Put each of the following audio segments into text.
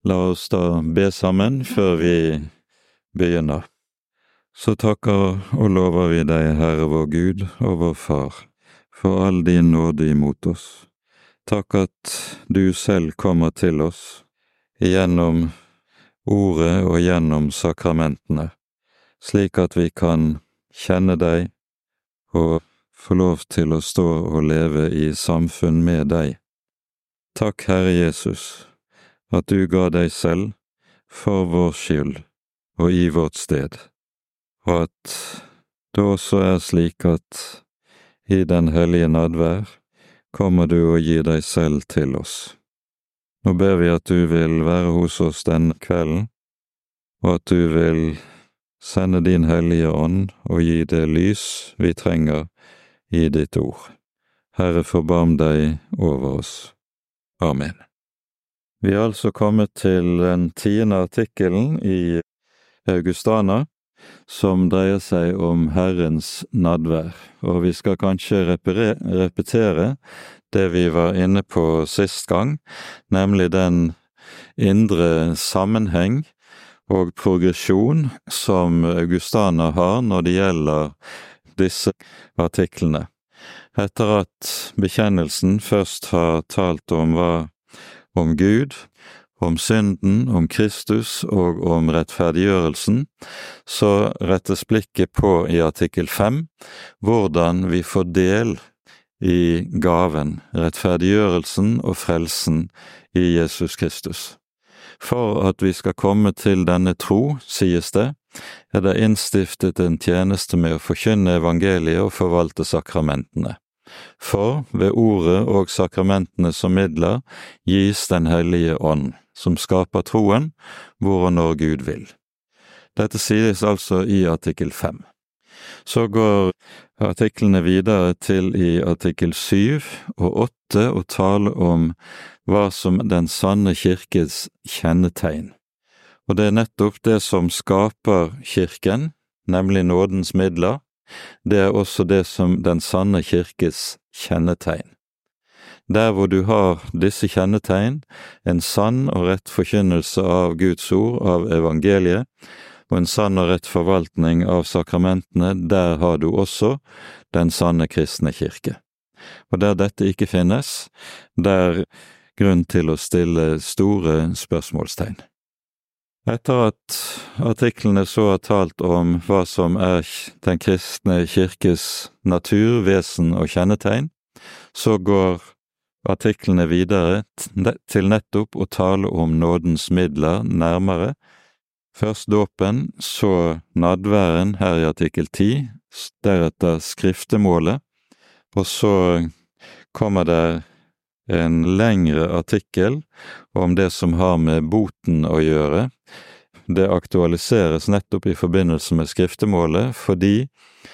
La oss da be sammen før vi begynner. Så takker og lover vi deg, Herre vår Gud og vår Far, for all din nåde imot oss. Takk at du selv kommer til oss gjennom ordet og gjennom sakramentene, slik at vi kan kjenne deg og få lov til å stå og leve i samfunn med deg. Takk, Herre Jesus, at du ga deg selv for vår skyld og i vårt sted, og at det også er slik at i den hellige nadvær kommer du og gir deg selv til oss. Nå ber vi at du vil være hos oss denne kvelden, og at du vil sende din hellige ånd og gi det lys vi trenger i ditt ord. Herre, forbarm deg over oss. Amen. Vi er altså kommet til den 10. artikkelen i Augustana, som dreier seg om Herrens nadvær, og vi skal kanskje repetere det vi var inne på sist gang, nemlig den indre sammenheng og progresjon som Augustana har når det gjelder disse artiklene. Etter at bekjennelsen først har talt om Gud, om synden, om Kristus og om rettferdiggjørelsen, så rettes blikket på i artikkel 5 hvordan vi får del i gaven, rettferdiggjørelsen og frelsen i Jesus Kristus. For at vi skal komme til denne tro, sies det, er det innstiftet en tjeneste med å forkynne evangeliet og forvalte sakramentene. For ved ordet og sakramentene som midler gis den hellige ånd, som skaper troen, hvor og når Gud vil. Dette sies altså i artikkel 5. Så går artiklene videre til i artikkel 7 og 8 og taler om hva som den sanne kirkes kjennetegn. Og det er nettopp det som skaper kirken, nemlig nådens midler. Det er også det som den sanne kirkes kjennetegn. Der hvor du har disse kjennetegn, en sann og rett forkynnelse av Guds ord, av evangeliet, og en sann og rett forvaltning av sakramentene, der har du også den sanne kristne kirke. Og der dette ikke finnes, der er grunn til å stille store spørsmålstegn. Etter at artiklene så har talt om hva som er den kristne kirkes natur, vesen og kjennetegn, så går artiklene videre til nettopp å tale om nådens midler nærmere. Først dåpen, så nadværen her i artikkel 10, deretter skriftemålet, og så kommer det en lengre artikkel om det som har med boten å gjøre. Det aktualiseres nettopp i forbindelse med skriftemålet, fordi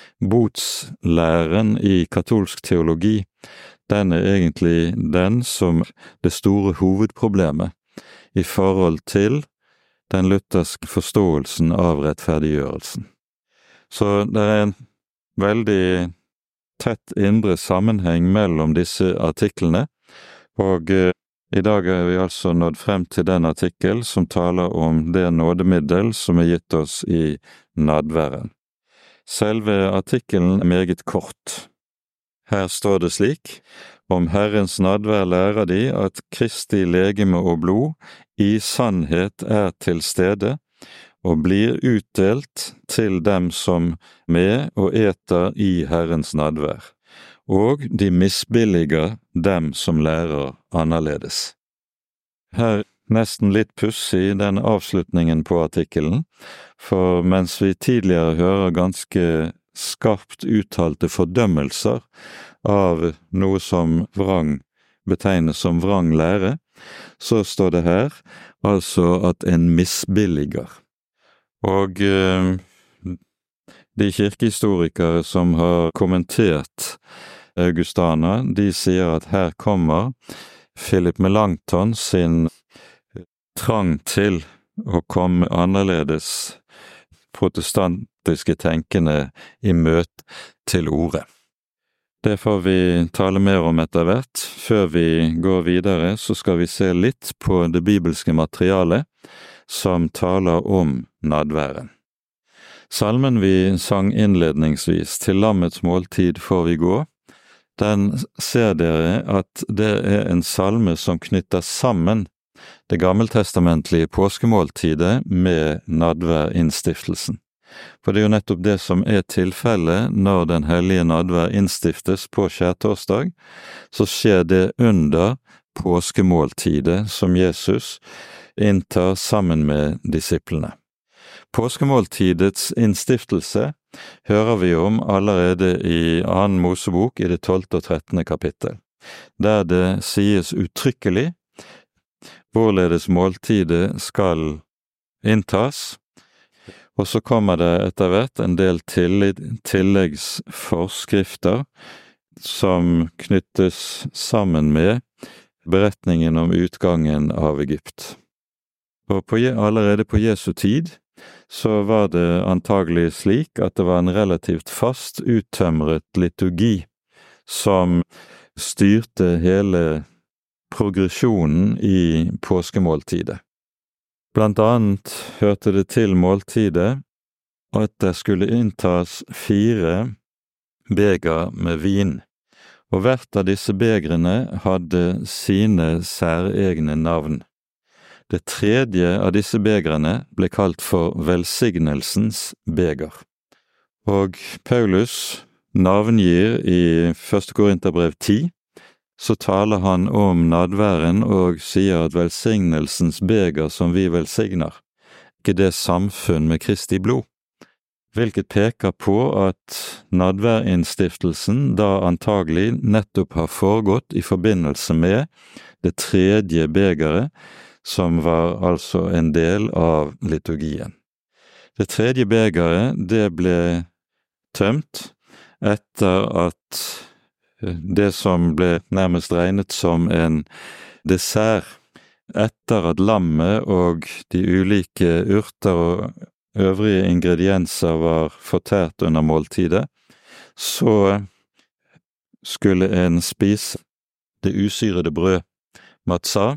botslæren i katolsk teologi, den er egentlig den som det store hovedproblemet i forhold til den lutherske forståelsen av rettferdiggjørelsen. Så det er en veldig tett indre sammenheng mellom disse artiklene, og i dag er vi altså nådd frem til den artikkel som taler om det nådemiddel som er gitt oss i nadværen. Selve artikkelen er meget kort. Her står det slik: om Herrens nadvær lærer de at Kristi legeme og blod i sannhet er til stede og blir utdelt til dem som med og eter i Herrens nadvær, og de misbilliger dem som lærer annerledes. Her nesten litt pussig den avslutningen på artikkelen, for mens vi tidligere hører ganske skarpt uttalte fordømmelser av noe som betegnes som vrang lære, så står det her altså at en misbilliger. Og de kirkehistorikere som har kommentert Augustana, de sier at her kommer Philip Melanchthon sin trang til å komme annerledes protestantiske tenkende i møte til orde. Det får vi tale mer om etter hvert. Før vi går videre, så skal vi se litt på det bibelske materialet som taler om nadværen. Salmen vi sang innledningsvis, Til lammets måltid får vi gå, den ser dere at det er en salme som knytter sammen det gammeltestamentlige påskemåltidet med nadværinnstiftelsen. For det er jo nettopp det som er tilfellet når den hellige nadvær innstiftes på skjærtorsdag, så skjer det under påskemåltidet som Jesus inntar sammen med disiplene. Påskemåltidets innstiftelse hører vi om allerede i 2. Mosebok i det 12. og 13. kapittel, der det sies uttrykkelig hvorledes måltidet skal inntas, og så kommer det etter hvert en del tilleggsforskrifter som knyttes sammen med beretningen om utgangen av Egypt. Og allerede på Jesu tid så var det antagelig slik at det var en relativt fast uttømret liturgi som styrte hele progresjonen i påskemåltidet. Blant annet hørte det til måltidet at det skulle inntas 4 beger med vin, og hvert av disse begrene hadde sine særegne navn. Det tredje av disse begrene ble kalt for velsignelsens beger. Og Paulus navngir i 1. Korinterbrev 10, så taler han om nadværen og sier at velsignelsens beger som vi velsigner, ikke det samfunn med Kristi blod, hvilket peker på at nadværinnstiftelsen da antagelig nettopp har foregått i forbindelse med det tredje begeret, som var altså en del av liturgien. Det tredje begeret, det ble tømt etter at det som ble nærmest regnet som en dessert, etter at lammet og de ulike urter og øvrige ingredienser var fortært under måltidet, så skulle en spise det usyrede brød, matzah,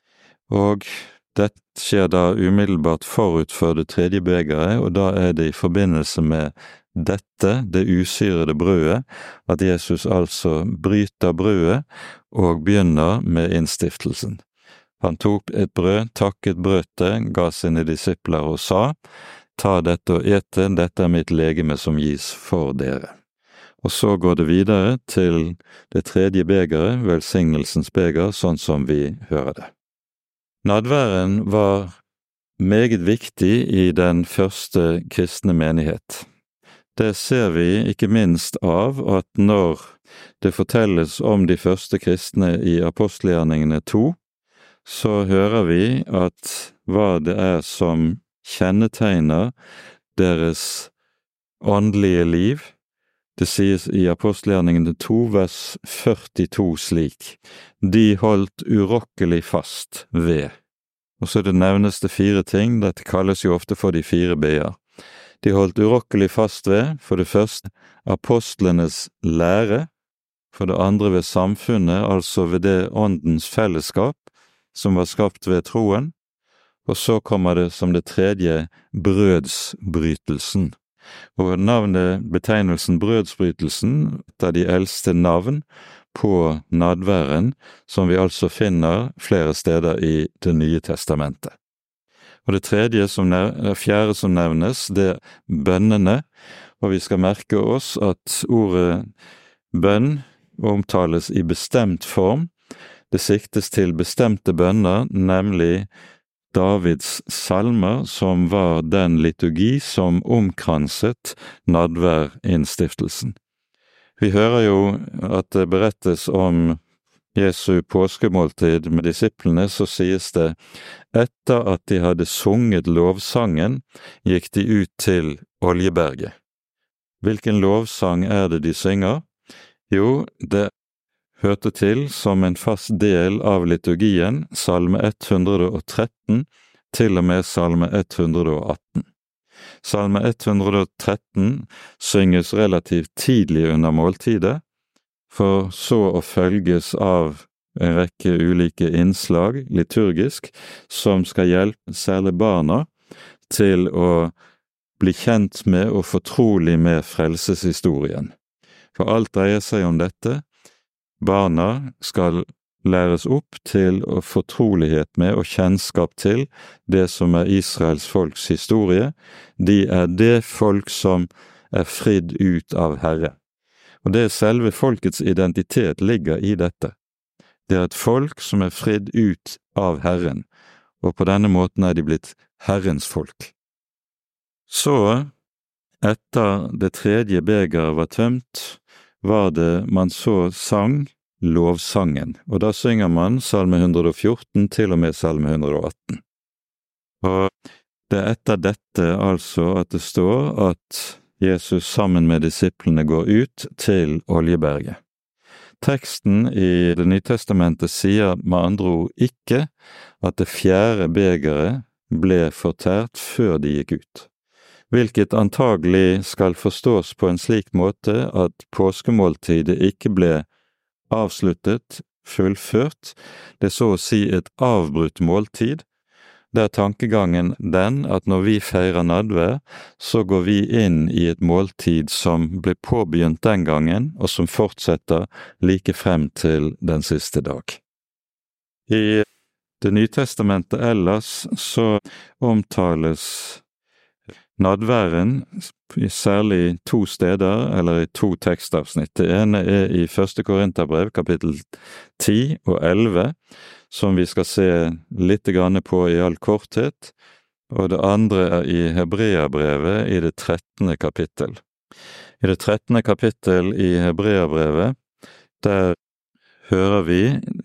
og dette skjer da umiddelbart forut for det tredje begeret, og da er det i forbindelse med dette, det usyrede brødet, at Jesus altså bryter brødet og begynner med innstiftelsen. Han tok et brød, takket brødet, ga sine disipler og sa, ta dette og ete, dette er mitt legeme som gis for dere. Og så går det videre til det tredje begeret, velsignelsens beger, sånn som vi hører det. Nadværen var meget viktig i den første kristne menighet. Det ser vi ikke minst av at når det fortelles om de første kristne i apostelgjerningene 2, så hører vi at hva det er som kjennetegner deres åndelige liv. Det sies i apostelgjerningene 2, vers 42 slik: de holdt urokkelig fast ved. Og så det nevnes det 4 ting, dette kalles jo ofte for de 4 b-er. De holdt urokkelig fast ved, for det første, apostlenes lære, for det andre ved samfunnet, altså ved det åndens fellesskap som var skapt ved troen, og så kommer det som det tredje brødsbrytelsen. Og betegnelsen brødsbrytelsen, et av de eldste navn på nadværen, som vi altså finner flere steder i Det nye testamentet. Og det fjerde som nevnes, det er bønnene, og vi skal merke oss at ordet bønn omtales i bestemt form. Det siktes til bestemte bønner, nemlig Davids salmer, som var den liturgi som omkranset nadværinnstiftelsen. Vi hører jo at det berettes om Jesu påskemåltid med disiplene, så sies det, etter at de hadde sunget lovsangen, gikk de ut til Oljeberget. Hvilken lovsang er det de synger? Jo, det hørte til som en fast del av liturgien, salme 113 til og med salme 118. Salme 113 synges relativt tidlig under måltidet, for så å følges av en rekke ulike innslag, liturgisk, som skal hjelpe særlig barna til å bli kjent med og fortrolig med frelseshistorien. For alt dreier seg om dette. Barna skal læres opp til å fortrolighet med og kjennskap til det som er Israels folks historie. De er det folk som er fridd ut av Herre. Og det selve folkets identitet ligger i dette. Det er et folk som er fridd ut av Herren, og på denne måten er de blitt Herrens folk. Så, etter det tredje begeret var tømt, var det man så sang lovsangen, og da synger man salme 114 til og med salme 118. Og det er etter dette altså at det står at Jesus sammen med disiplene går ut til Oljeberget. Teksten i Det nye testamentet sier med andre ord ikke at det fjerde begeret ble fortært før de gikk ut, hvilket antagelig skal forstås på en slik måte at påskemåltidet ikke ble avsluttet, fullført, det er så å si et avbrutt måltid. Det er tankegangen den at når vi feirer nadvær, så går vi inn i et måltid som ble påbegynt den gangen, og som fortsetter like frem til den siste dag. I Det nye testamentet ellers så omtales nadværen særlig to steder, eller i to tekstavsnitt. Det ene er i 1. Korinterbrev, kapittel 10 og 11, som vi skal se litt grann på i all korthet, og det andre er i Hebreabrevet i det 13. kapittel. I det 13. kapittel i Hebreabrevet, der hører vi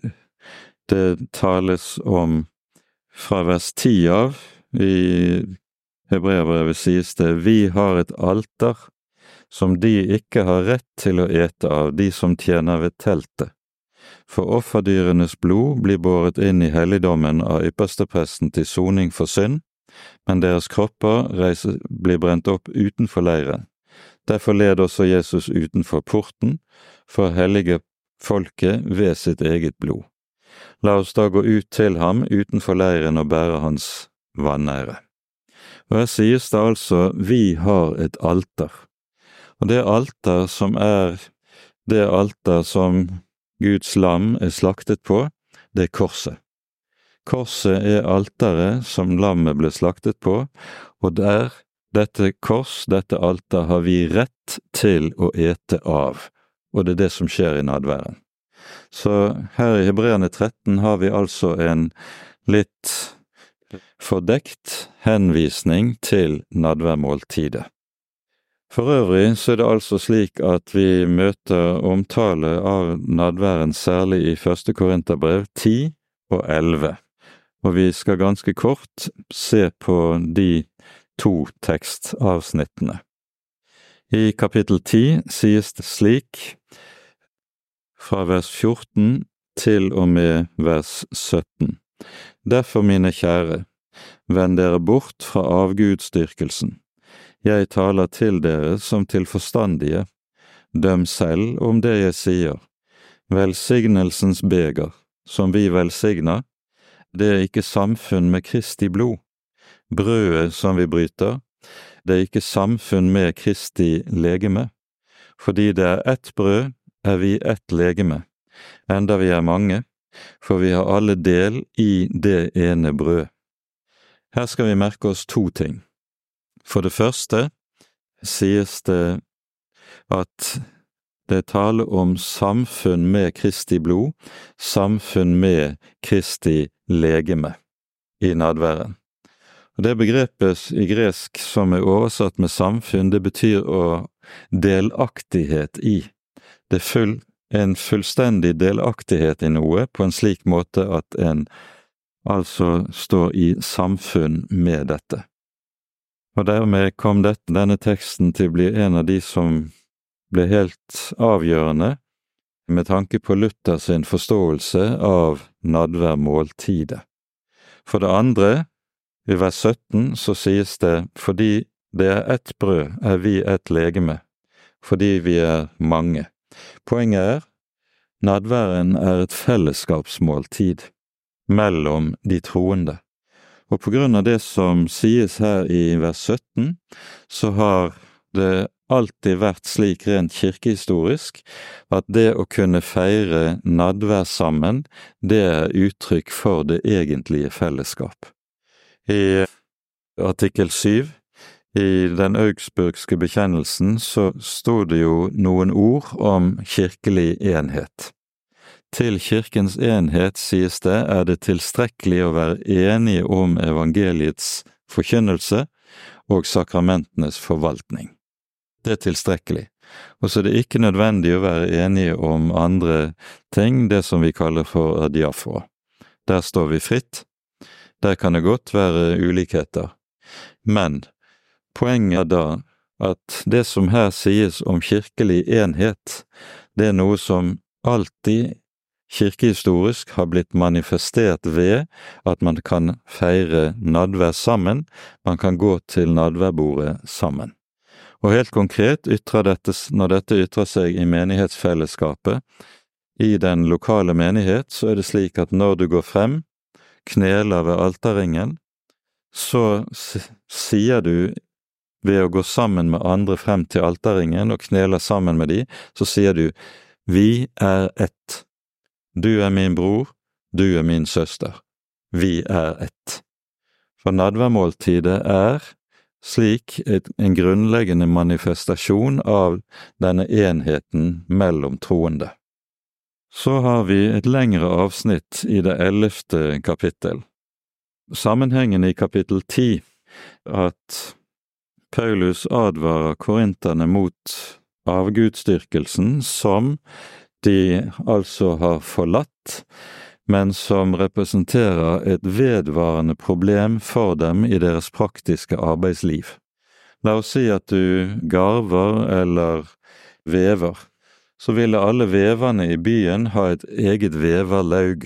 det tales om fra vers 10 av. I Hebreabrevet sies det: «Vi har et alter som de ikke har rett til å ete av, de som tjener ved teltet. For offerdyrenes blod blir båret inn i helligdommen av ypperstepresten til soning for synd, men deres kropper blir brent opp utenfor leiren. Derfor led også Jesus utenfor porten, for å hellige folket ved sitt eget blod. La oss da gå ut til ham utenfor leiren og bære hans vanære.» Og her sies det altså: vi har et alter. Og det alter som er det alter som Guds lam er slaktet på, det er korset. Korset er alteret som lammet ble slaktet på, og dette kors, dette alter, har vi rett til å ete av, og det er det som skjer i nadværen. Så her i Hebreerne 13 har vi altså en litt fordekt henvisning til nadværmåltidet. For øvrig så er det altså slik at vi møter omtale av nadværen særlig i 1. Korinterbrev 10 og 11, og vi skal ganske kort se på de to tekstavsnittene. I kapittel 10 sies det slik, fra vers 14 til og med vers 17. Derfor, mine kjære, vend dere bort fra avgudsdyrkelsen. Jeg taler til dere som til forstandige. Døm selv om det jeg sier. Velsignelsens beger, som vi velsigner, det er ikke samfunn med Kristi blod. Brødet som vi bryter, det er ikke samfunn med Kristi legeme. Fordi det er ett brød, er vi ett legeme, enda vi er mange, for vi har alle del i det ene brød. Her skal vi merke oss to ting. For det første sies det at det taler om samfunn med Kristi blod, samfunn med Kristi legeme i nadværen. Og det begrepet i gresk som er oversatt med samfunn, det betyr å delaktighet i. Det er en fullstendig delaktighet i noe på en slik måte at en altså står i samfunn med dette. Og dermed kom denne teksten til å bli en av de som ble helt avgjørende med tanke på Luther sin forståelse av nadværmåltidet. For det andre, i vers 17, så sies det: fordi det er ett brød, er vi ett legeme, fordi vi er mange. Poenget er Nadværen et fellesskapsmåltid mellom de troende. Og på grunn av det som sies her i vers 17, så har det alltid vært slik rent kirkehistorisk at det å kunne feire nadvær sammen, det uttrykk for det egentlige fellesskap. I artikkel 7 i den augsburgske bekjennelsen så stod det jo noen ord om kirkelig enhet. Til kirkens enhet, sies det, det tilstrekkelig å være enige om evangeliets forkynnelse og sakramentenes forvaltning. Det tilstrekkelig. Og så det ikke nødvendig å være enige om andre ting, det som vi kaller for adiafora. Der står vi fritt. Der kan det godt være ulikheter. Men poenget da at det som her sies om kirkelig enhet, det noe som alltid kirkehistorisk har blitt manifestert ved at man kan feire nadvær sammen, man kan gå til nadværbordet sammen. Og helt konkret når dette ytrer seg i menighetsfellesskapet, i den lokale menighet, så det slik at når du går frem, kneler ved alterringen, så sier du ved å gå sammen med andre frem til alterringen og kneler sammen med de, så sier du, vi ett. Du min bror, du min søster. Vi ett. For nadværmåltidet slik en grunnleggende manifestasjon av denne enheten mellom troende. Så har vi et lengre avsnitt i det 11. kapittel. Sammenhengen i kapittel 10 at Paulus advarer korinterne mot avgudsdyrkelsen som de altså har forlatt, men som representerer et vedvarende problem for dem i deres praktiske arbeidsliv. La oss si at du garver eller vever, så ville alle veverne i byen ha et eget veverlaug,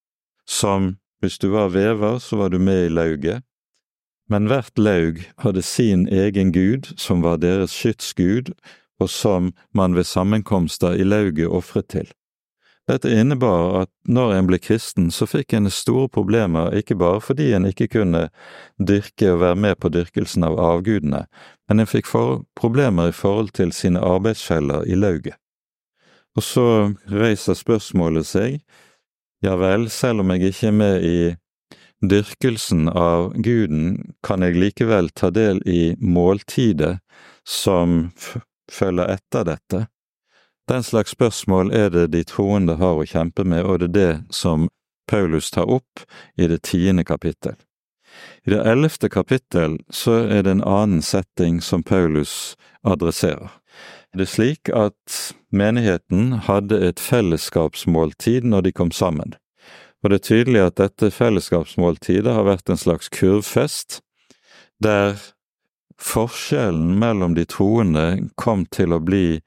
som hvis du var vever, så var du med i lauget, men hvert laug hadde sin egen gud, som var deres skytsgud, og som man ved sammenkomster i lauget offret til. Dette innebar at når en ble kristen, så fikk en store problemer, ikke bare fordi en ikke kunne dyrke og være med på dyrkelsen av avgudene, men en fikk problemer i forhold til sine arbeidsfeller i lauget. Og så reiser spørsmålet seg, ja vel, selv om jeg ikke med i dyrkelsen av guden, kan jeg likevel ta del i måltidet som følger etter dette. Den slags spørsmål det de troende har å kjempe med, og det som Paulus tar opp i det 10. kapittel. I det 11. kapittel så det en annen setting som Paulus adresserer. Det slik at menigheten hadde et fellesskapsmåltid når de kom sammen. Og det tydelig at dette fellesskapsmåltidet har vært en slags kurvfest, der forskjellen mellom de troende kom til å bli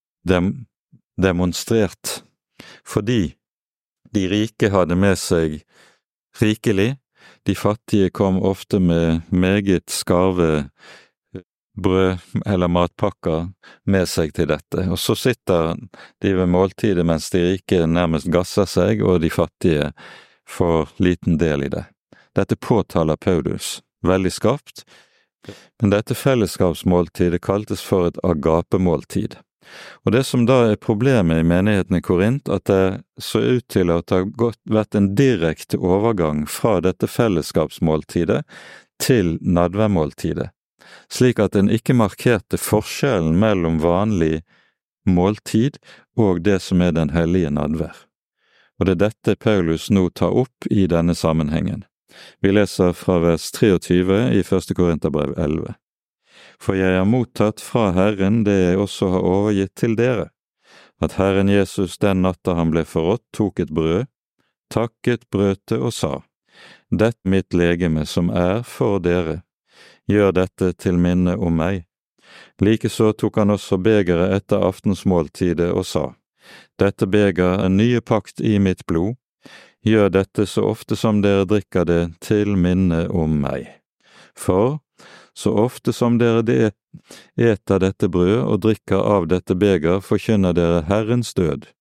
demonstrert, fordi de rike hadde med seg rikelig, de fattige kom ofte med meget skarve brød eller matpakker med seg til dette, og så sitter de ved måltidet mens de rike nærmest gasser seg, og de fattige får liten del i det. Dette påtaler Paulus veldig skarpt, men dette fellesskapsmåltidet kaltes for et agapemåltid. Og det som da problemet i menigheten i Korint, at det så ut til at det har vært en direkte overgang fra dette fellesskapsmåltidet til nadværmåltidet, slik at en ikke markerte forskjellen mellom vanlig måltid og det som den hellige nadvær. Og det dette Paulus nå tar opp i denne sammenhengen. Vi leser fra vers 23 i 1. Korinterbrev 11. For jeg har mottatt fra Herren det jeg også har overgitt til dere, at Herren Jesus den natta han ble forrådt tok et brød, takket, brøt det og sa, «Dette mitt legeme som for dere, gjør dette til minne om meg.» Likeså tok han også begeret etter aftensmåltidet og sa, «Dette beger nye pakt i mitt blod, gjør dette så ofte som dere drikker det til minne om meg. For så ofte som dere eter dette brød og drikker av dette beger, forkynner dere Herrens død,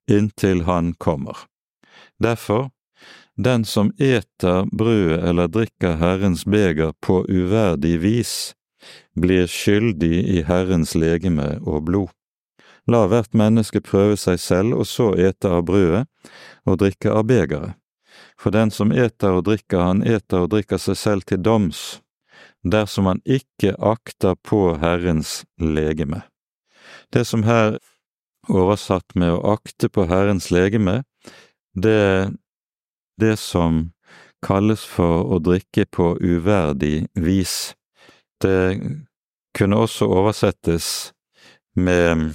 inntil han kommer. Derfor, den som eter brødet eller drikker Herrens beger på uverdig vis, blir skyldig i Herrens legeme og blod. La hvert menneske prøve seg selv, og så ete av brødet og drikke av begeret. For den som eter og drikker, han eter og drikker seg selv til doms, dersom han ikke akter på Herrens legeme. Det som her oversatt med å akte på Herrens legeme, det er det som kalles for å drikke på uverdig vis. Det kunne også oversettes med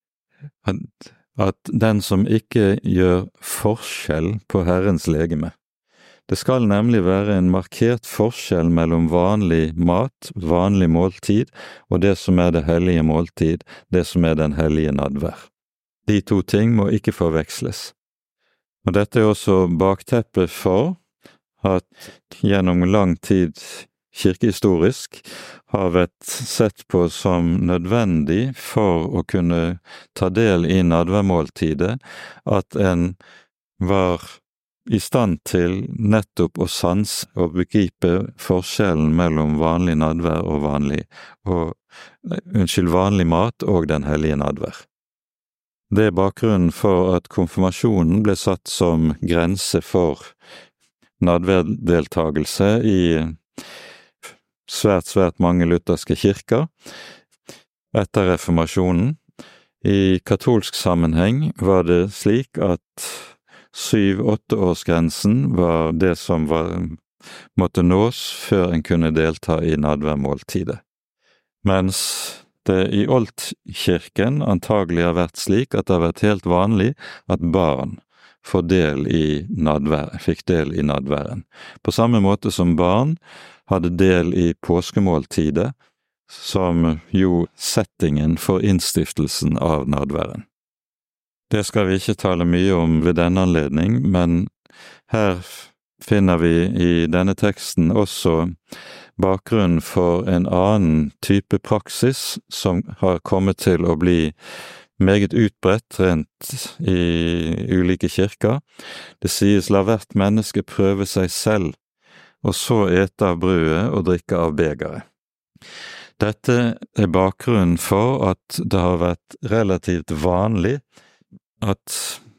at den som ikke gjør forskjell på Herrens legeme. Det skal nemlig være en markert forskjell mellom vanlig mat, vanlig måltid, og det som er det hellige måltid, det som er den hellige nadvær. De to ting må ikke forveksles. Og dette er også bakteppet for at gjennom lang tid kirkehistorisk har vært sett på som nødvendig for å kunne ta del i nadværmåltidet, at en var i stand til nettopp å sanse og begripe forskjellen mellom vanlig nadvær og vanlig mat og den hellige nadvær. Det er bakgrunnen for at konfirmasjonen ble satt som grense for nadværdeltagelse i svært mange lutherske kirker etter reformasjonen. I katolsk sammenheng var det slik at 7-8-årsgrensen var det som måtte nås før en kunne delta i nadværmåltidet. Mens det i Oldkirken antagelig har vært slik at det har vært helt vanlig at barn fikk del i nadværen. På samme måte som barn hadde del i påskemåltidet, som jo settingen for innstiftelsen av nadværen. Det skal vi ikke tale mye om ved denne anledning, men her finner vi i denne teksten også bakgrunnen for en annen type praksis som har kommet til å bli meget utbredt rent i ulike kirker. Det sies la hvert menneske prøve seg selv, og så ete av brødet og drikke av begeret. Dette er bakgrunnen for at det har vært relativt vanlig at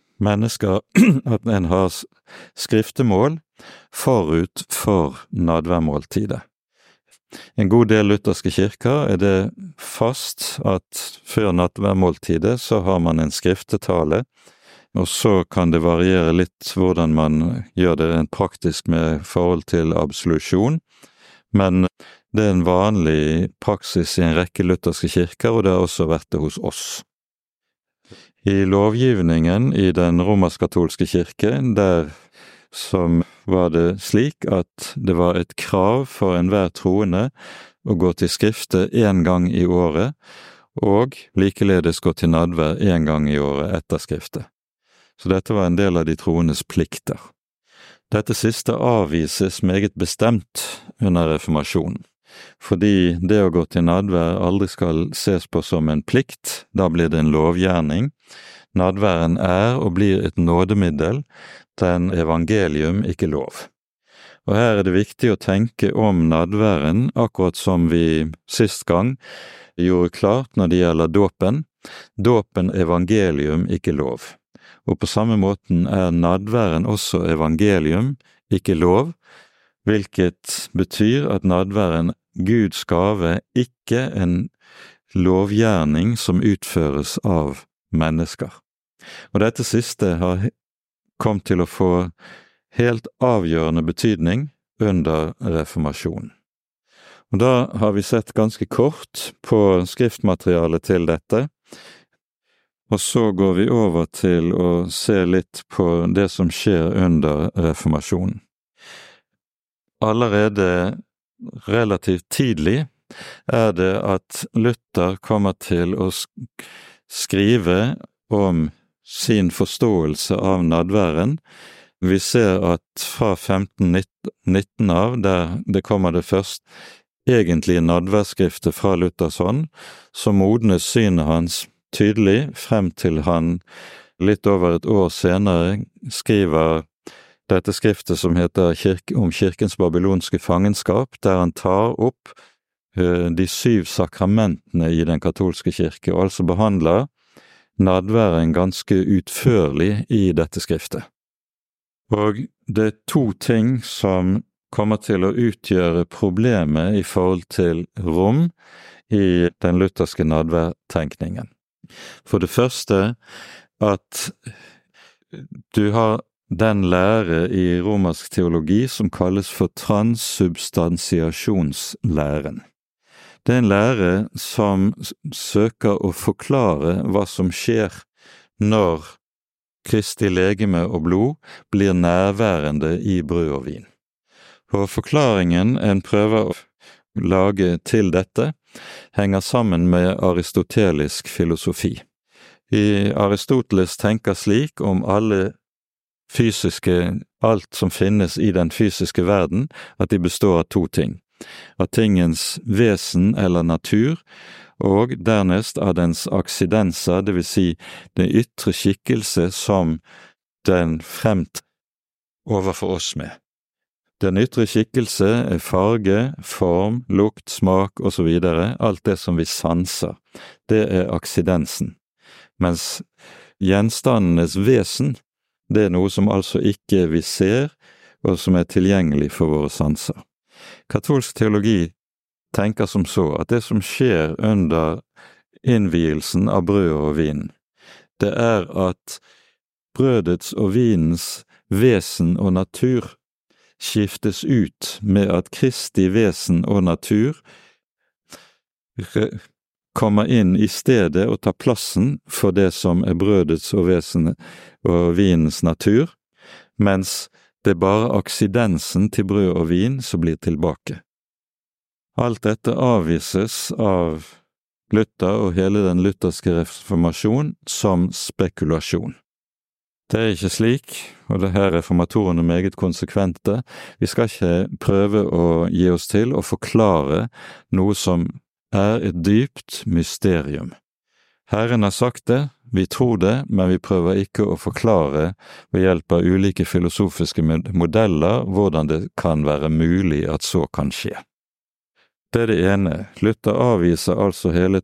en har skriftemål forut for nadværmåltidet. En god del lutherske kirker er det fast at før nadværmåltidet så har man en skriftetale, og så kan det variere litt hvordan man gjør det rent praktisk med forhold til absolusjon, men det er en vanlig praksis i en rekke lutherske kirker, og det har også vært det hos oss. I lovgivningen i den romersk-katolske kirke, der som var det slik at det var et krav for enhver troende å gå til skrifte 1 gang i året, og likeledes gå til nadvær 1 gang i året etter skrifte. Så dette var en del av de troendes plikter. Dette siste avvises meget bestemt under reformasjonen, fordi det å gå til nadvær aldri skal ses på som en plikt, da blir det en lovgjerning. Nadværen er og blir et nådemiddel, den evangelium, ikke lov. Og her er det viktig å tenke om nadværen, akkurat som vi sist gang gjorde klart når det gjelder dåpen. Dåpen evangelium, ikke lov. Og på samme måten er nadværen også evangelium, ikke lov, hvilket betyr at nadværen Guds gave, ikke en lovgjerning som utføres av mennesker. Og dette siste har kommet til å få helt avgjørende betydning under reformasjonen. Og da har vi sett ganske kort på skriftmaterialet til dette, og så går vi over til å se litt på det som skjer under reformasjonen. Allerede relativt tidlig er det at Luther kommer til å skrive om sin forståelse av nadværen. Vi ser at fra 1519 av, der det kommer det først egentlige nadværskriftet fra Luthers hånd, så modnes synet hans tydelig frem til han litt over et år senere skriver dette skriftet som heter Om kirkens babylonske fangenskap, der han tar opp de 7 sakramentene i den katolske kirke, og altså behandler nadværen ganske utførlig i dette skriftet. Og det 2 ting som kommer til å utgjøre problemet i forhold til rom i den lutherske nadværtenkningen. For det første at du har den lære i romersk teologi som kalles for transsubstansiasjonslæren. Det en lære som søker å forklare hva som skjer når Kristi legeme og blod blir nærværende i brød og vin. Og forklaringen en prøver å lage til dette henger sammen med aristotelisk filosofi. Aristoteles tenker slik om alt som finnes i den fysiske verden, at de består av 2 ting. Av tingens vesen eller natur, og dernest av dens aksidenser, det vil si den ytre skikkelse som den fremt overfor oss med. Den ytre skikkelse er farge, form, lukt, smak og så videre, alt det som vi sanser. Det er aksidensen. Mens gjenstandenes vesen, det er noe som altså ikke vi ser, og som er tilgjengelig for våre sanser. Katolsk teologi tenker som så at det som skjer under innvielsen av brød og vin, det er at brødets og vinens vesen og natur skiftes ut med at Kristi vesen og natur kommer inn i stedet og tar plassen for det som er brødets og vesen og vinens natur, mens det er bare aksidensen til brød og vin som blir tilbake. Alt dette avvises av Luther og hele den lutherske reformasjon som spekulasjon. Det er ikke slik, og det her er reformatorene meget konsekvente. Vi skal ikke prøve å gi oss til å forklare noe som er et dypt mysterium. Herren har sagt det, vi tror det, men vi prøver ikke å forklare ved hjelp av ulike filosofiske modeller hvordan det kan være mulig at så kan skje. Det er det ene. Luther avviser altså hele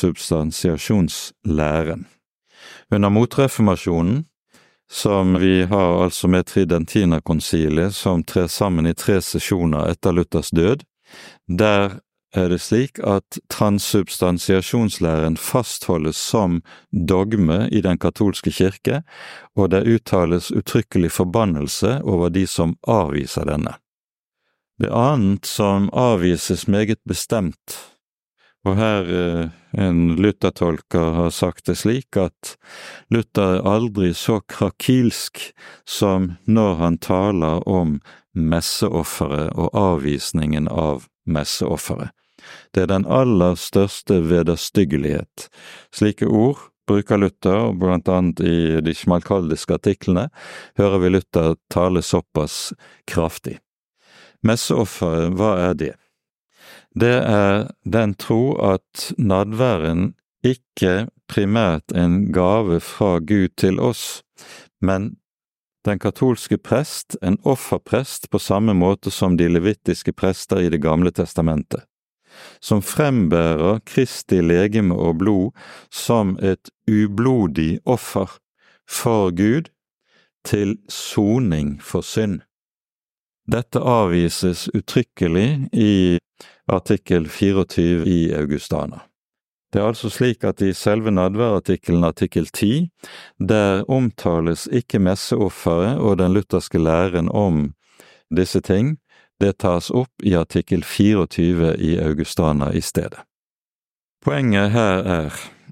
transsubstansiasjonslæren. Under motreformasjonen, som vi har altså med Tridentinerkonsiliet, som trer sammen i 3 sesjoner etter Luthers død, der er det slik at transsubstansiasjonslæren fastholdes som dogme i den katolske kirke, og det uttales uttrykkelig forbannelse over de som avviser denne. Det annet som avvises meget bestemt, og her en Luther-tolker har sagt det slik at Luther er aldri så krakilsk som når han taler om messeofferet og avvisningen av messeofferet. Det er den aller største vederstyggelighet. Slike ord bruker Luther, og blant annet i de schmalkaldiske artiklene hører vi Luther tale såpass kraftig. Messeofferet, hva er det? Det er den tro at nadværen ikke primært en gave fra Gud til oss, men den katolske prest, en offerprest på samme måte som de levitiske prester i Det gamle testamentet, som frembærer Kristi legeme og blod som et ublodig offer for Gud til soning for synd. Dette avvises uttrykkelig i artikkel 24 i Augustana. Det er altså slik at i selve nadværartikkelen artikkel 10, der omtales ikke messeofferet og den lutherske læren om disse ting, det tas opp i artikkel 24 i Augustana i stedet. Poenget her er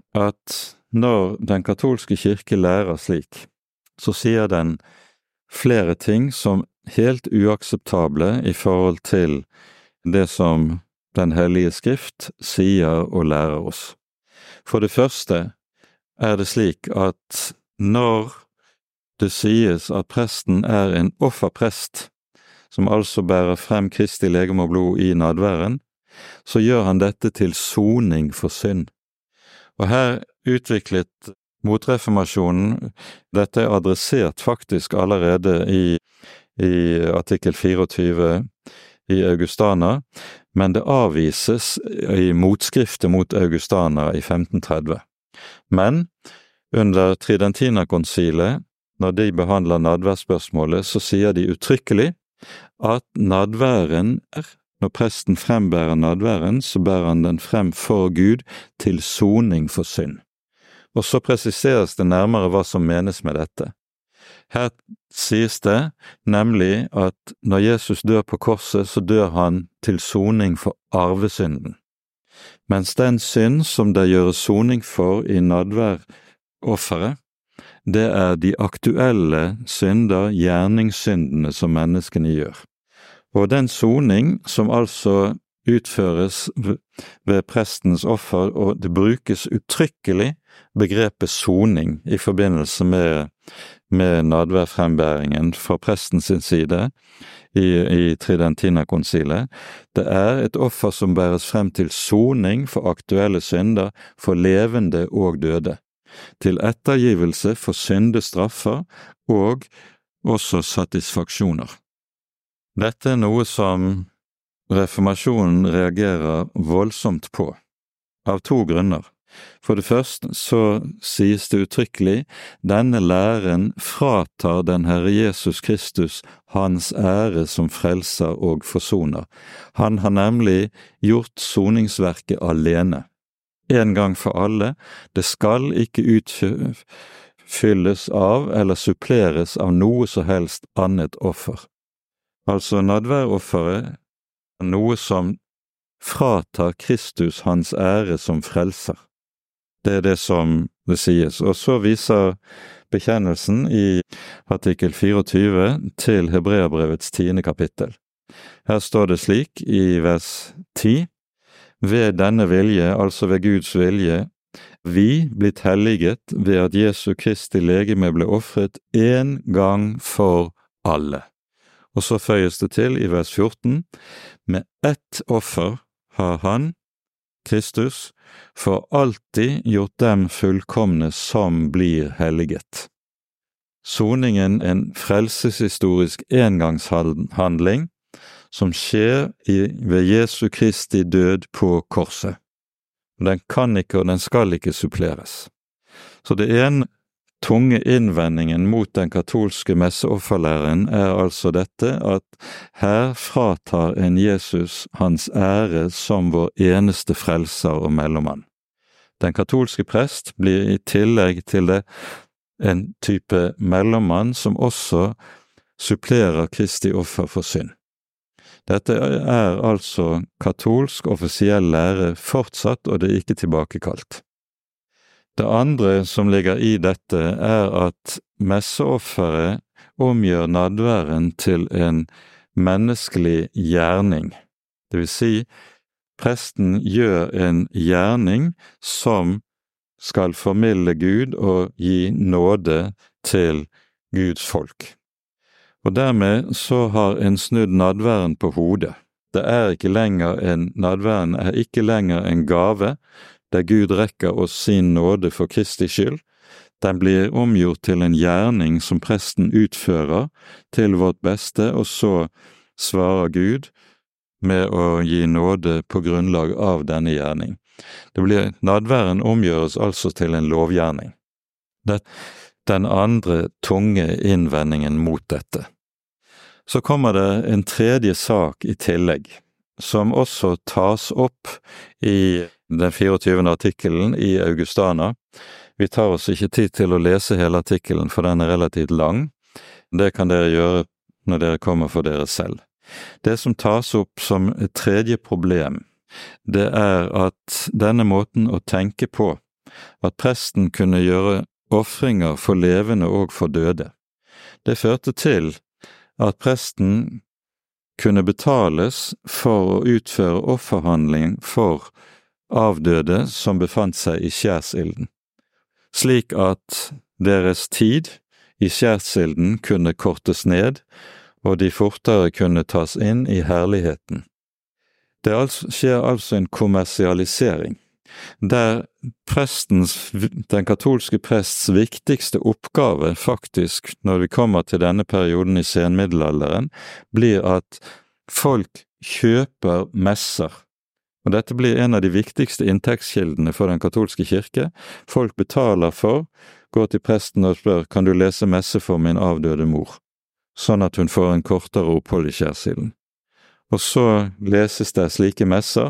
at når den katolske kirke lærer slik, så sier den flere ting som helt uakseptable i forhold til det som Den hellige skrift sier og lærer oss. For det første er det slik at når det sies at presten er en offerprest, som altså bærer frem Kristi legeme og blod i nadværen, så gjør han dette til soning for synd. Og her utviklet motreformasjonen, dette adressert faktisk allerede i artikkel 24 i Augustana, men det avvises i motskriftet mot Augustana i 1530. Men under Tridentinakonsilet, når de behandler nadværspørsmålet, så sier de uttrykkelig at nadværen når presten frembærer nadværen, så bærer han den frem for Gud til soning for synd. Og så presiseres det nærmere hva som menes med dette. Her sies det nemlig at når Jesus dør på korset, så dør han til soning for arvesynden. Mens den synd som det gjøres soning for i nadværofferet, det er de aktuelle synder, gjerningssyndene som menneskene gjør. Og den soning som altså utføres ved prestens offer, og det brukes uttrykkelig begrepet soning i forbindelse med nadværfrembæringen fra prestens side i Tridentinakonsilet. Det er et offer som bæres frem til soning for aktuelle synder, for levende og døde, til ettergivelse for syndestraffer og også satisfaksjoner. Dette er noe som reformasjonen reagerer voldsomt på, av to grunner. For det første så sies det uttrykkelig, denne læren fratar den Herre Jesus Kristus hans ære som frelser og forsoner. Han har nemlig gjort soningsverket alene. En gang for alle, det skal ikke utfylles av eller suppleres av noe så helst annet offer. Altså nadværofferet er noe som fratar Kristus hans ære som frelser. Det er det som det sies. Og så viser bekjennelsen i artikkel 24 til Hebreabrevets 10. kapittel. Her står det slik i vers 10, ved denne vilje, altså ved Guds vilje, vi blitt helliget ved at Jesu Kristi legeme ble offret en gang for alle. Og så føyes det til i vers 14, med ett offer har han, Kristus, for alltid gjort dem fullkomne som blir helliget. Soningen en frelseshistorisk engangshandling som skjer ved Jesu Kristi død på korset. Den kan ikke og den skal ikke suppleres. Så det ene tunge innvendingen mot den katolske messeofferlæren er altså dette at her fratar en Jesus hans ære som vår eneste frelser og mellommann. Den katolske prest blir i tillegg til det en type mellommann som også supplerer Kristi offer for synd. Dette er altså katolsk offisiell lære fortsatt, og det er ikke tilbakekalt. Det andre som ligger i dette er at messeofferet omgjør nadværen til en menneskelig gjerning. Det vil si, presten gjør en gjerning som skal formidle Gud og gi nåde til Guds folk. Og dermed så har en snudd nadværen på hodet. Nadværen er ikke lenger en gave, der Gud rekker oss sin nåde for Kristi skyld. Den blir omgjort til en gjerning som presten utfører til vårt beste, og så svarer Gud med å gi nåde på grunnlag av denne gjerning. Nadværen omgjøres altså til en lovgjerning. Den andre tunge innvendingen mot dette. Så kommer det en tredje sak i tillegg, som også tas opp i den 24. artikkelen i Augustana. Vi tar oss ikke tid til å lese hele artikkelen, for den er relativt lang. Det kan dere gjøre når dere kommer for dere selv. Det som tas opp som et tredje problem, det er at denne måten å tenke på, at presten kunne gjøre offringer for levende og for døde, det førte til at presten kunne betales for å utføre offerhandling for avdøde som befant seg i skjærsilden, slik at deres tid i skjærsilden kunne kortes ned, og de fortere kunne tas inn i herligheten. Det skjer altså en kommersialisering. der den katolske prests viktigste oppgave faktisk, når vi kommer til denne perioden i senmiddelalderen, blir at folk kjøper messer. Og dette blir en av de viktigste inntektskildene for den katolske kirke. Folk betaler for, går til presten og spør, kan du lese messe for min avdøde mor, sånn at hun får en kortere opphold i skjærsilden. Og så leses det slike messer,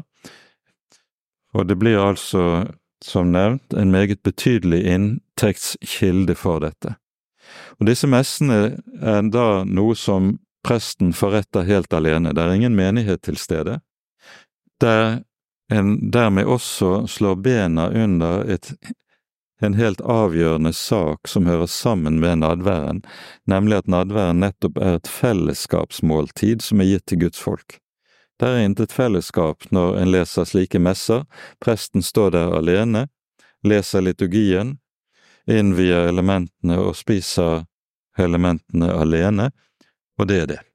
og det blir altså, som nevnt, en meget betydelig inntektskilde for dette. Og disse messene er da noe som presten forretter helt alene. Det er ingen menighet til stede. Der en dermed også slår bena under en helt avgjørende sak som hører sammen med nadværen, nemlig at nadværen nettopp er et fellesskapsmåltid som er gitt til Guds folk. Det er intet fellesskap når en leser slike messer. Presten står der alene, leser liturgien, innvier elementene og spiser elementene alene, og det er det.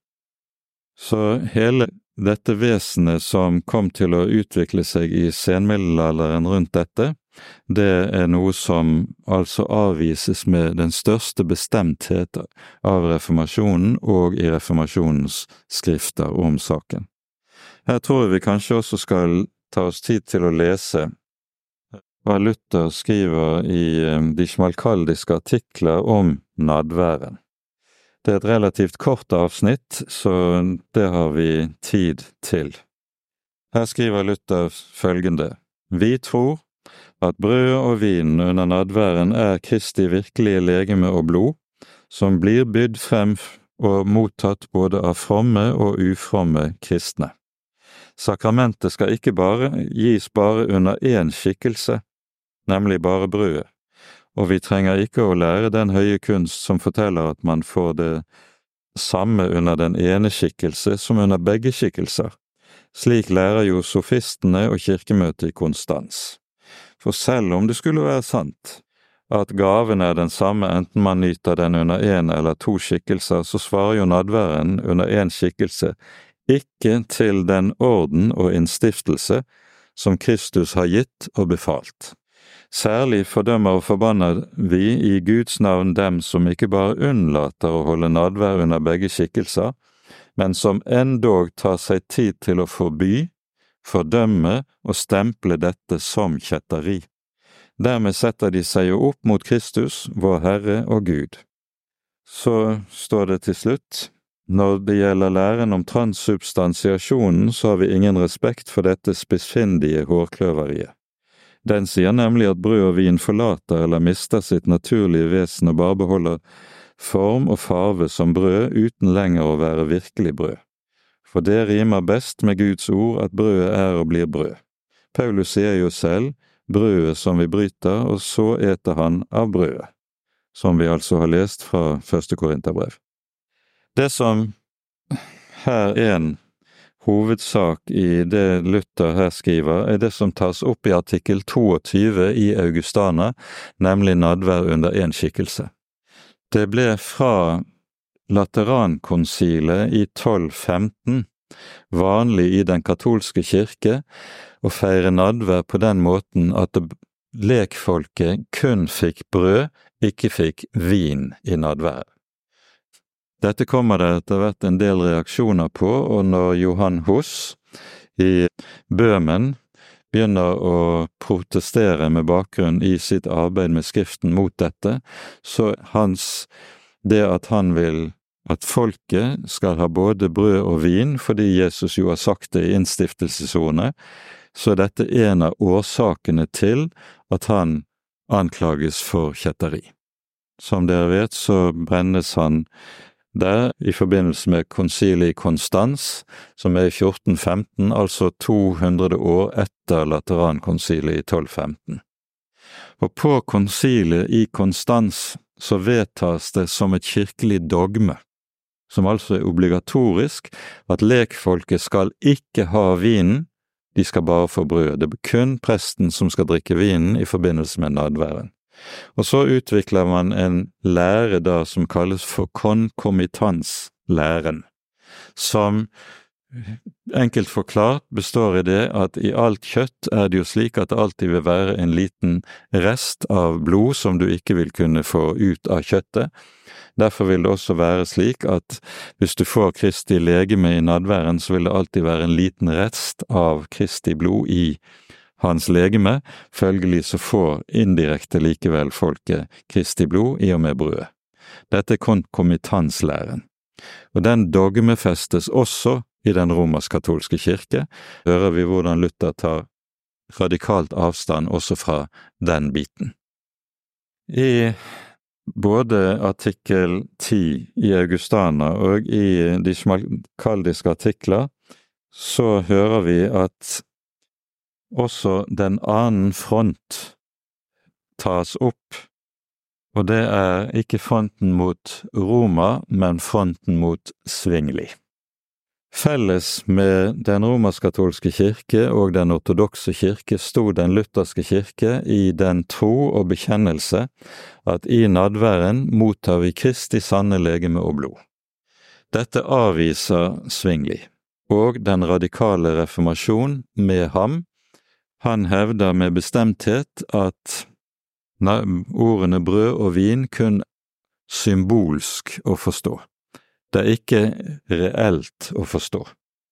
Så hele dette vesenet som kom til å utvikle seg i senmiddelalderen rundt dette, det er noe som altså avvises med den største bestemthet av reformasjonen og i reformasjonens skrifter om saken. Her tror jeg vi kanskje også skal ta oss tid til å lese hva Luther skriver i de smalkaldiske artikler om nadværen. Det er et relativt kort avsnitt, så det har vi tid til. Her skriver Luther følgende: Vi tror at brød og vin under nadværen er Kristi virkelige legeme og blod, som blir bydd frem og mottatt både av fromme og ufromme kristne. Sakramentet skal ikke gis bare under én skikkelse, nemlig bare brødet, og vi trenger ikke å lære den høye kunst som forteller at man får det samme under den ene skikkelse som under begge skikkelser. Slik lærer jo sofistene og kirkemøtet i Konstans. For selv om det skulle være sant at gaven er den samme enten man nyter den under én eller to skikkelser, så svarer jo nadværen under én skikkelse ikke til den orden og innstiftelse som Kristus har gitt og befalt. Særlig fordømmer og forbanner vi i Guds navn dem som ikke bare unnlater å holde nadvær under begge skikkelser, men som endog tar seg tid til å forby, fordømme og stemple dette som kjetteri. Dermed setter de seg jo opp mot Kristus, vår Herre og Gud. Så står det til slutt: Når det gjelder læren om transsubstansiasjonen, så har vi ingen respekt for dette spissfindige hårkløveriet. Den sier nemlig at brød og vin forlater eller mister sitt naturlige vesen og bare beholder form og farve som brød uten lenger å være virkelig brød. For det rimer best med Guds ord at brødet er og blir brød. Paulus sier jo selv brødet som vi bryter, og så eter han av brødet, som vi altså har lest fra 1. Korinterbrev. Det som her er en hovedsak i det Luther her skriver, er det som tas opp i artikkel 22 i Augustana, nemlig nadvær under én skikkelse. Det ble fra Laterankonsilet i 1215 vanlig i den katolske kirke å feire nadvær på den måten at lekfolket kun fikk brød, ikke fikk vin i nadvær. Dette kommer det etter hvert en del reaksjoner på, og når Johan Hus i Bøhmen begynner å protestere med bakgrunn i sitt arbeid med skriften mot dette, så det at han vil at folket skal ha både brød og vin, fordi Jesus jo har sagt det i innstiftelsesordene, så er dette en av årsakene til at han anklages for kjetteri. Som dere vet, så brennes han der i forbindelse med konsilet i Konstans, som er i 1415, altså 200 år etter Laterankonsilet i 1215. Og på konsilet i Konstans så vedtas det som et kirkelig dogme, som altså er obligatorisk, at lekfolket skal ikke ha vinen, de skal bare få brød. Det er kun presten som skal drikke vinen i forbindelse med nadværen. Og så utvikler man en lære da som kalles for konkomitans-læren, som enkelt forklart består i det at i alt kjøtt det jo slik at det alltid vil være en liten rest av blod som du ikke vil kunne få ut av kjøttet. Derfor vil det også være slik at hvis du får Kristi legeme i nadværen, så vil det alltid være en liten rest av Kristi blod i hans legeme. Følgelig så får indirekte likevel folket Kristi blod i og med brødet. Dette konkomitantslæren. Og den dogmefestes også i den romersk-katolske kirke. Hører vi hvordan Luther tar radikalt avstand også fra den biten. I både artikkel 10 i Augustana og i de smalkaldiske artikler så hører vi at også den annen front tas opp, og det ikke fronten mot Roma, men fronten mot Zwingli. Felles med den romersk-katolske kirke og den ortodokse kirke stod den lutherske kirke i den tro og bekjennelse at i nadværen mottar vi Kristi sanne legeme og blod. Dette avviser Zwingli, og den radikale reformasjon med ham. Han hevder med bestemthet at ordene brød og vin kun symbolsk å forstå. Det ikke reelt å forstå.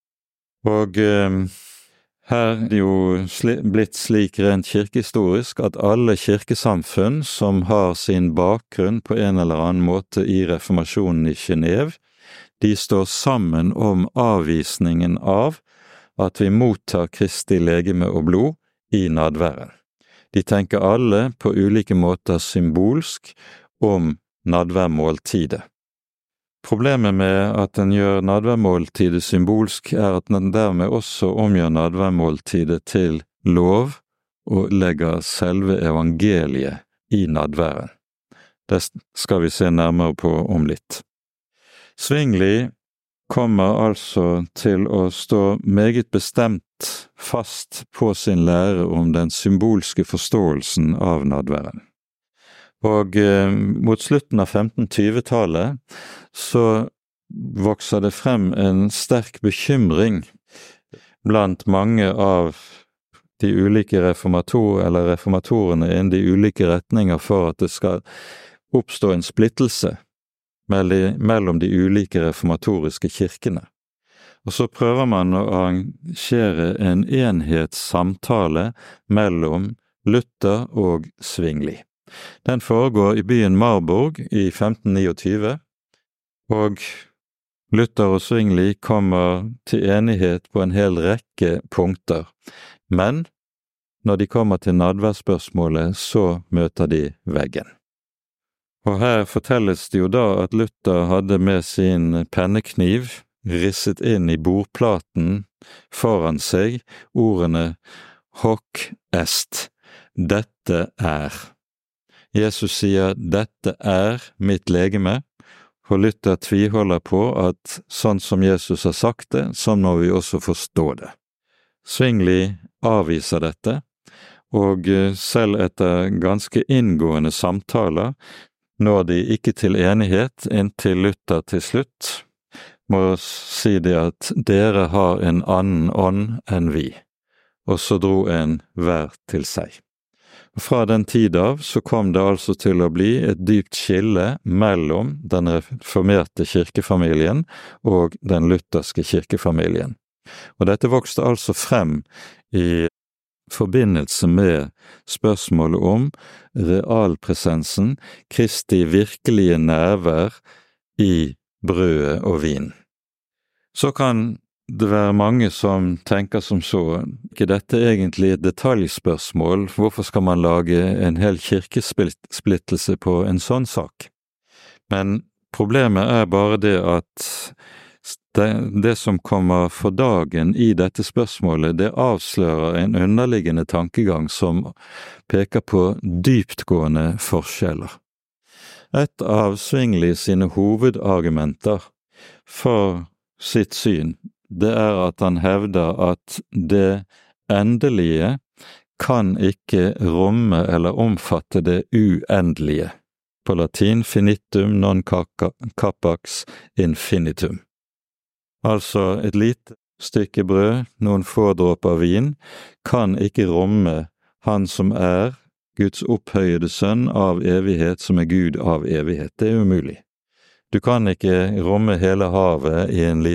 Og her det jo blitt slik rent kirkehistorisk at alle kirkesamfunn som har sin bakgrunn på en eller annen måte i reformasjonen i Genève, de står sammen om avvisningen av at vi mottar Kristi legeme og blod i nadværen. De tenker alle på ulike måter symbolsk om nadværmåltidet. Problemet med at den gjør nadværmåltidet symbolsk at den dermed også omgjør nadværmåltidet til lov og legger selve evangeliet i nadværen. Det skal vi se nærmere på om litt. Zwingli kommer altså til å stå meget bestemt fast på sin lære om den symbolske forståelsen av nadværen. Og mot slutten av 1520-tallet så vokser det frem en sterk bekymring blant mange av de ulike reformatorene innen de ulike retninger for at det skal oppstå en splittelse mellom de ulike reformatoriske kirkene. Og så prøver man å arrangere en enhetssamtale mellom Luther og Zwingli. Den foregår i byen Marburg i 1529, og Luther og Zwingli kommer til enighet på en hel rekke punkter. Men når de kommer til nadværspørsmålet, så møter de veggen. Og her fortelles det jo da at Luther hadde med sin pennekniv risset inn i bordplaten foran seg ordene «Hoc est», dette Jesus sier «dette mitt legeme», og Luther tviholder på at sånn som Jesus har sagt det, sånn må vi også forstå det. Zwingli avviser dette, og selv etter ganske inngående samtaler når de ikke til enighet inntil Luther til slutt må si det at dere har en annen ånd enn vi, og så dro en hver til seg. Fra den tid av så kom det altså til å bli et dypt skille mellom den reformerte kirkefamilien og den lutherske kirkefamilien. Og dette vokste altså frem i forbindelse med spørsmålet om realpresensen, Kristi virkelige nærvær i brødet og vin. Så kan det være mange som tenker som så, ikke dette egentlig et detaljspørsmål, hvorfor skal man lage en hel kirkesplittelse på en sånn sak? Men problemet bare det at det som kommer for dagen i dette spørsmålet, det avslører en underliggende tankegang som peker på dyptgående forskjeller. Et av Zwingli sine hovedargumenter for sitt syn, det at han hevder at det endelige kan ikke romme eller omfatte det uendelige. På latin finitum non capax infinitum. Altså et lite stykke brød, noen få dråper vin, kan ikke romme han som er Guds opphøyede sønn av evighet, som er Gud av evighet. Det er umulig. Du kan ikke romme hele havet i en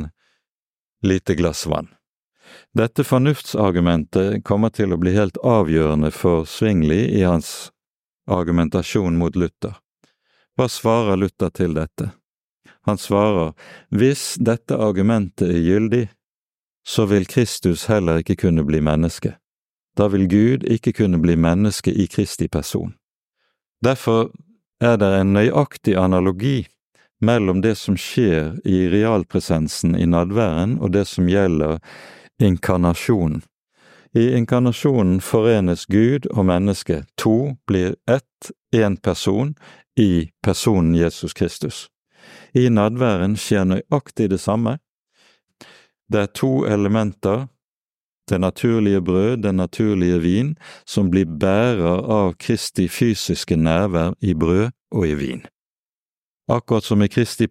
lite glass vann. Dette fornuftsargumentet kommer til å bli helt avgjørende for Zwingli i hans argumentasjon mot Luther. Hva svarer Luther til dette? Han svarer, hvis dette argumentet er gyldig, så vil Kristus heller ikke kunne bli menneske. Da vil Gud ikke kunne bli menneske i Kristi person. Derfor er det en nøyaktig analogi mellom det som skjer i realpresensen i nadværen og det som gjelder inkarnasjonen. I inkarnasjonen forenes Gud og menneske. To blir en person i personen Jesus Kristus. I nadværen skjer nøyaktig det samme. Det er to elementer, det naturlige brød, den naturlige vin, som blir bærer av Kristi fysiske nærvær i brød og i vin. Akkurat som i Kristi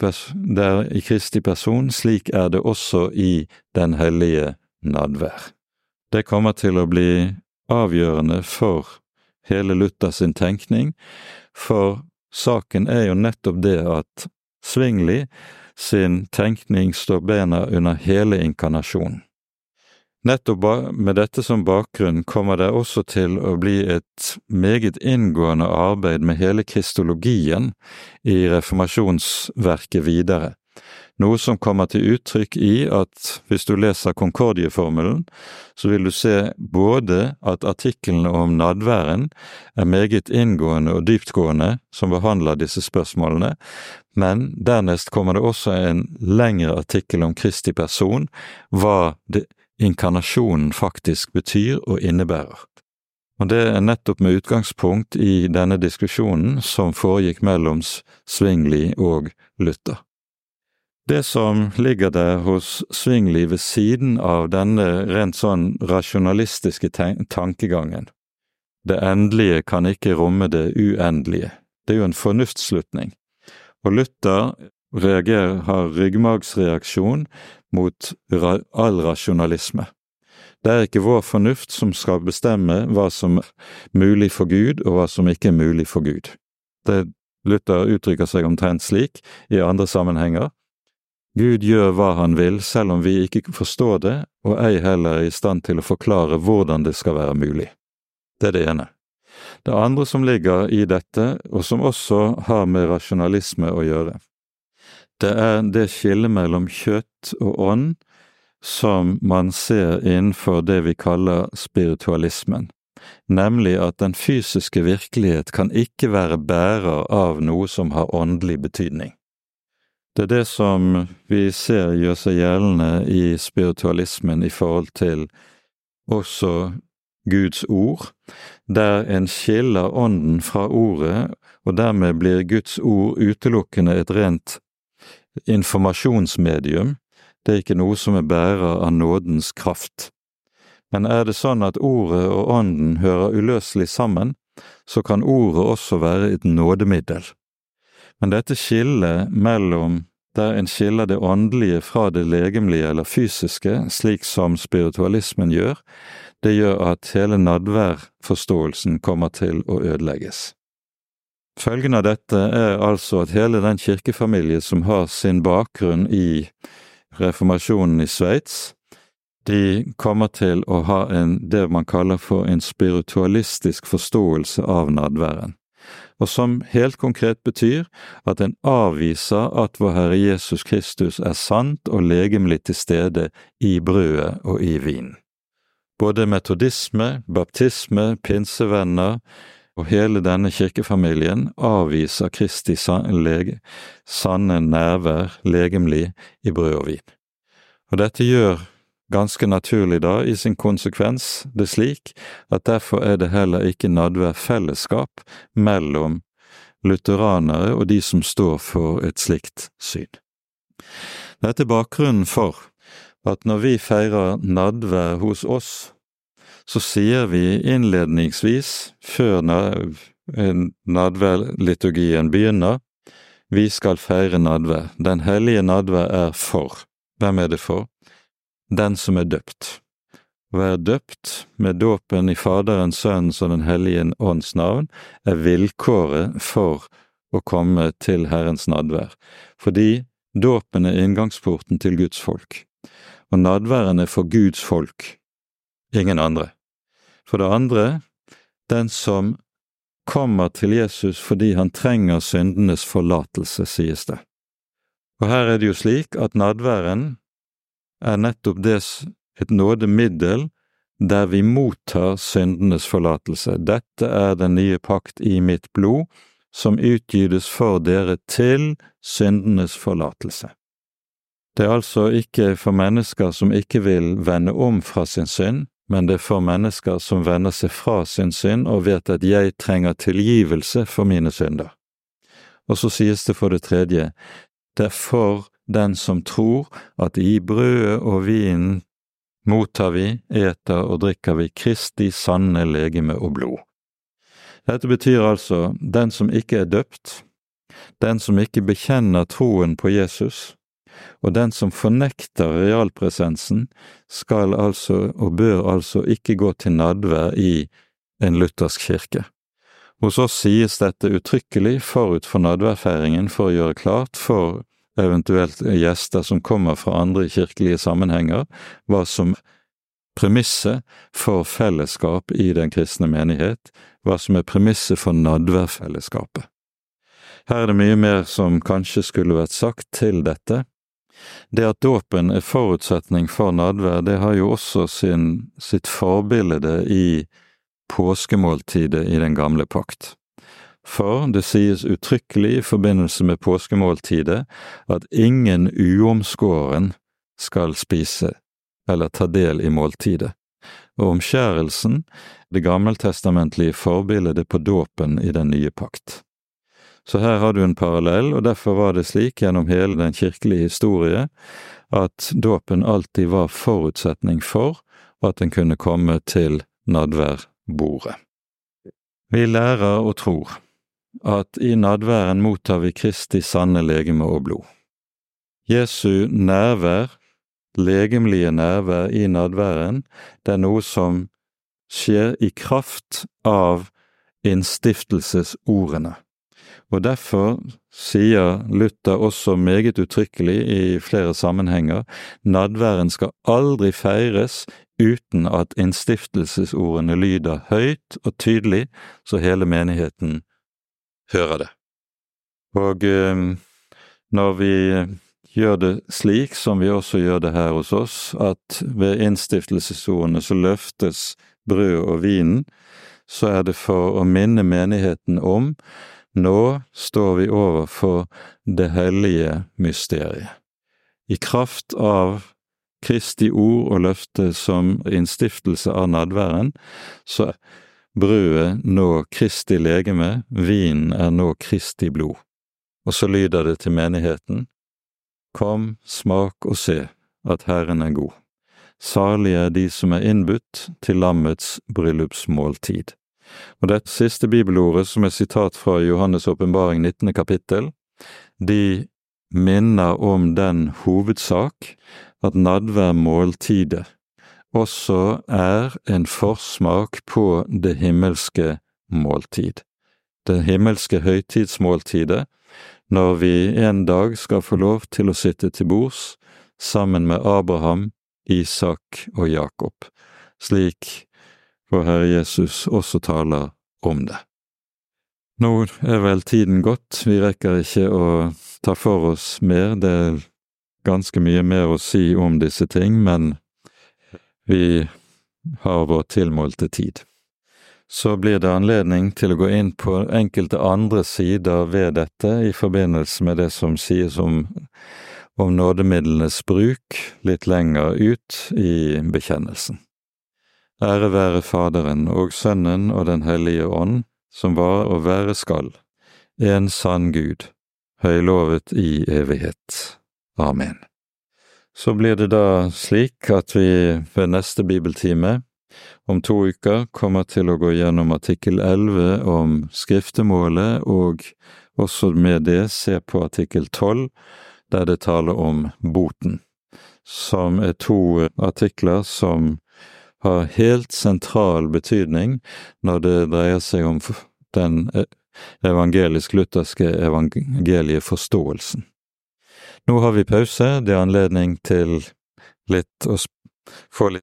person, slik er det også i den hellige nadvær. Det kommer til å bli avgjørende for hele Luthers sin tenkning, for saken er jo nettopp det at Zwingli sin tenkning står bena under hele inkarnasjonen. Nettopp med dette som bakgrunn kommer det også til å bli et meget inngående arbeid med hele kristologien i reformasjonsverket videre. Noe som kommer til uttrykk i at hvis du leser Concordieformelen, så vil du se både at artiklene om nadværen er meget inngående og dyptgående som behandler disse spørsmålene, men dernest kommer det også en lengre artikkel om Kristi person, hva inkarnasjonen faktisk betyr og innebærer. Og det er nettopp med utgangspunkt i denne diskusjonen som foregikk mellom Zwingli og Luther. Det som ligger der hos Zwingli ved siden av denne rent sånn rasjonalistiske tankegangen, det endelige kan ikke romme det uendelige. Det er jo en fornuftsslutning. Og Luther har ryggmargsreaksjon mot all rasjonalisme. Det er ikke vår fornuft som skal bestemme hva som er mulig for Gud og hva som ikke er mulig for Gud. Luther uttrykker seg omtrent slik i andre sammenhenger. Gud gjør hva han vil, selv om vi ikke forstår det, og ei heller er i stand til å forklare hvordan det skal være mulig. Det er det ene. Det andre som ligger i dette, og som også har med rasjonalisme å gjøre, det er det skillet mellom kjøtt og ånd som man ser innenfor det vi kaller spiritualismen, nemlig at den fysiske virkelighet kan ikke være bærer av noe som har åndelig betydning. Det er det som vi ser gjør seg gjeldende i spiritualismen i forhold til også Guds ord, der en skiller ånden fra ordet, og dermed blir Guds ord utelukkende et rent informasjonsmedium. Det er ikke noe som er bærer av nådens kraft. Men er det sånn at ordet og ånden hører uløselig sammen, så kan ordet også være et nådemiddel. Men dette skillet mellom der en skiller det åndelige fra det legemlige eller fysiske, slik som spiritualismen gjør, det gjør at hele nadværforståelsen kommer til å ødelegges. Følgen av dette er altså at hele den kirkefamilie som har sin bakgrunn i reformasjonen i Sveits, de kommer til å ha det man kaller for en spiritualistisk forståelse av nadværen, og som helt konkret betyr at en avviser at vår Herre Jesus Kristus er sant og legemlig til stede i brødet og i vinen. Både metodisme, baptisme, pinsevenner og hele denne kirkefamilien avviser Kristi sanne nærvær legemlig i brød og vin. Og dette gjør ganske naturlig da i sin konsekvens det slik at derfor er det heller ikke nadvær fellesskap mellom lutheranere og de som står for et slikt syn. Dette er bakgrunnen for at når vi feirer nadvær hos oss, så sier vi innledningsvis, før nadværliturgien begynner, vi skal feire nadvær. Den hellige nadvær er for. Hvem er det for? den som døpt. Å være døpt med dåpen i Faderens, Sønnens og Den hellige ånds navn vilkåret for å komme til Herrens nadvær, fordi dåpen inngangsporten til Guds folk, og nadværen for Guds folk, ingen andre. For det andre, den som kommer til Jesus fordi han trenger syndenes forlatelse, sies det. Og her det jo slik at nadværen nettopp et nådemiddel der vi mottar syndenes forlatelse. Dette den nye pakt i mitt blod, som utgytes for dere til syndenes forlatelse. Det altså ikke for mennesker som ikke vil vende om fra sin synd, men det for mennesker som vender seg fra sin synd og vet at jeg trenger tilgivelse for mine synder. Og så sies det for det tredje, det for den som tror at i brødet og vinen mottar vi, eter og drikker vi Kristi sanne legeme og blod. Dette betyr altså den som ikke døpt, den som ikke bekjenner troen på Jesus, og den som fornekter realpresensen, skal altså og bør altså ikke gå til nadvær i en luthersk kirke. Hos oss sies dette uttrykkelig forut for nadværfeiringen for å gjøre klart for eventuelt gjester som kommer fra andre kirkelige sammenhenger, hva som premisset for fellesskap i den kristne menighet, hva som premisset for nadværfellesskapet. Her det mye mer som kanskje skulle vært sagt til dette. Det at dåpen forutsetning for nadvær, det har jo også sitt forbilde i påskemåltidet i den gamle pakt. For det sies uttrykkelig i forbindelse med påskemåltidet at ingen uomskåren skal spise eller ta del i måltidet, og omskjærelsen, det gammeltestamentlige forbildet på dåpen i den nye pakt. Så her har du en parallell, og derfor var det slik gjennom hele den kirkelige historie at dåpen alltid var forutsetning for at den kunne komme til nadværbordet. Vi lærer og tror at i nadværen mottar vi Kristi sanne legeme og blod. Jesu nærvær, legemlige nærvær i nadværen, det noe som skjer i kraft av innstiftelsesordene. Og derfor sier Luther også meget uttrykkelig i flere sammenhenger, nadværen skal aldri feires uten at innstiftelsesordene lyder høyt og tydelig, så hele menigheten hører det. Og når vi gjør det slik som vi også gjør det her hos oss, at ved innstiftelsesordene så løftes brød og vinen, så det for å minne menigheten om nå står vi overfor det hellige mysteriet. I kraft av Kristi ord og løfte som innstiftelse av nadværen, så brødet nå Kristi legeme, vinen nå Kristi blod. Og så lyder det til menigheten, kom, smak og se at Herren god. Salige de som innbudt til lammets bryllupsmåltid. Og dette siste bibelordet, som sitat fra Johannes åpenbaring 19. kapittel, de minner om den hovedsak at nadværmåltidet også en forsmak på det himmelske måltid. Det himmelske høytidsmåltidet, når vi en dag skal få lov til å sitte til bords sammen med Abraham, Isak og Jakob, slik vår Herre Jesus også taler om det. Nå vel tiden gått, vi rekker ikke å ta for oss mer, det ganske mye mer å si om disse ting, men vi har vår tilmålte tid. Så blir det anledning til å gå inn på enkelte andre sider ved dette i forbindelse med det som sies om nådemidlenes bruk litt lenger ut i bekjennelsen. Ære være Faderen og Sønnen og Den hellige ånd, som var og være skal, en sann Gud, høylovet i evighet. Amen. Så blir det da slik at vi ved neste bibeltime om 2 uker kommer til å gå gjennom artikkel 11 om skriftemålet, og også med det se på artikkel 12, der det taler om boten. som to artikler som har helt sentral betydning når det dreier seg om den evangelisk-lutherske evangelieforståelsen. Nå har vi pause, det anledning til få litt